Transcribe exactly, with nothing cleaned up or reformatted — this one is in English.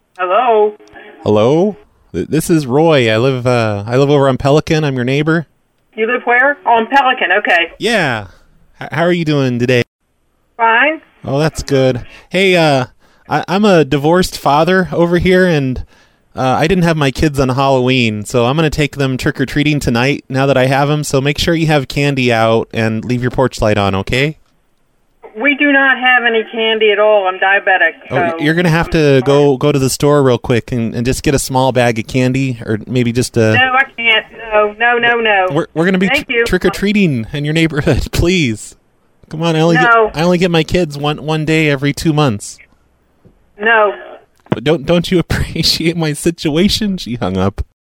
Hello? Hello? Th- This is Roy. I live uh, I live over on Pelican. I'm your neighbor. You live where? Oh, on Pelican, okay. Yeah. H- how are you doing today? Fine. Oh, that's good. Hey, uh, I- I'm a divorced father over here, and uh, I didn't have my kids on Halloween, so I'm going to take them trick-or-treating tonight now that I have them, so make sure you have candy out and leave your porch light on, okay? We do not have any candy at all. I'm diabetic. Oh, So you're going to have to go go to the store real quick and, and just get a small bag of candy, or maybe just a... No, I can't. No, no, no, no. We're, we're going to be Thank tr- you. trick-or-treating in your neighborhood, please. Come on, I only, No. get, I only get my kids one one day every two months. No. But don't don't you appreciate my situation? She hung up.